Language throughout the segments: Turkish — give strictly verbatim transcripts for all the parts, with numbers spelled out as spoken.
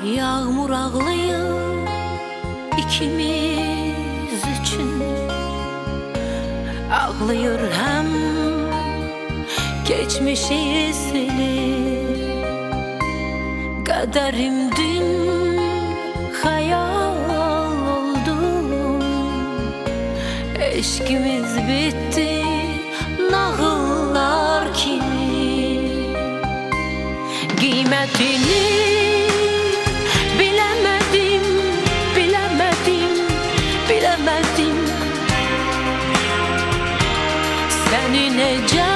Yağmur ağlayır ikimiz için, ağlıyor hem geçmişi silir. Kaderim dün hayal oldu, eşkimiz bitti nağıllar kimi. Kıymetini bilemedim, bilemedim, bilemedim. Seni nece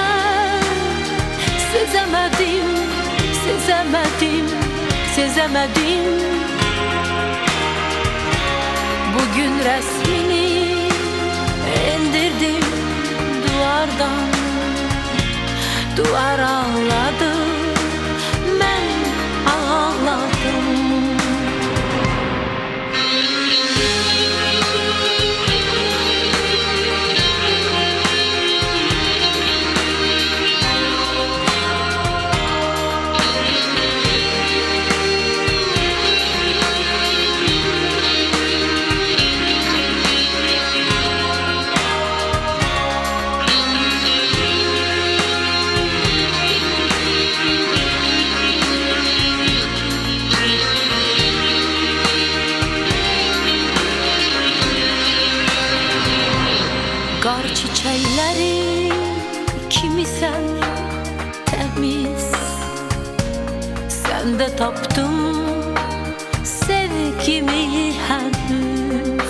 sezemedim, sezemedim, sezemedim. Bugün resmini indirdim duvardan, duvar ağladı, ben ağladım. Kar çiçekleri kimi sen temiz, sende taptım sevgimi henüz.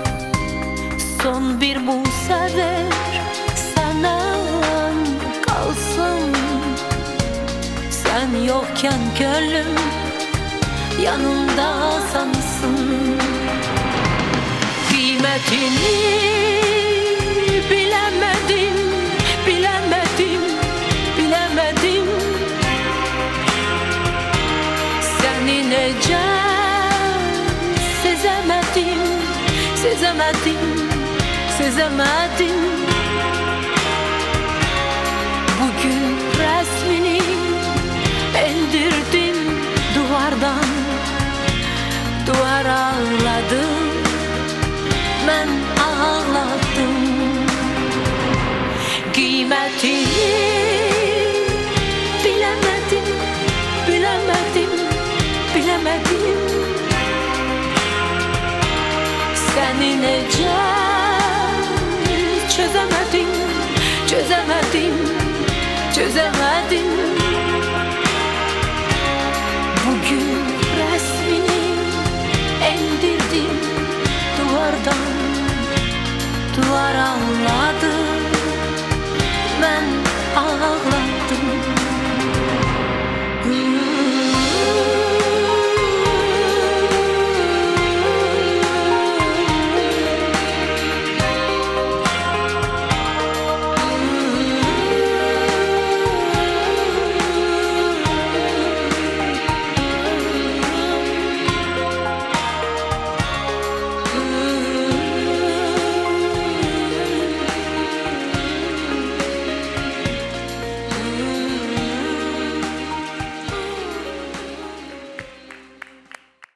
Son bir bu sefer sana kalsın, sen yokken gönlüm yanımda sansın. Kıymetini bilemedim, bilemedim, bilemedim. Seni nece sezemedim, sezemedim, sezemedim. Bugün resmini indirdim duvardan, duvar ağladı, ben ağladım. Kıymetini bilemedim, bilemedim, bilemedim. Seni nece çözemedim, çözemedim, çözemedim. Bugün resmini indirdim duvardan, duvar ağladı,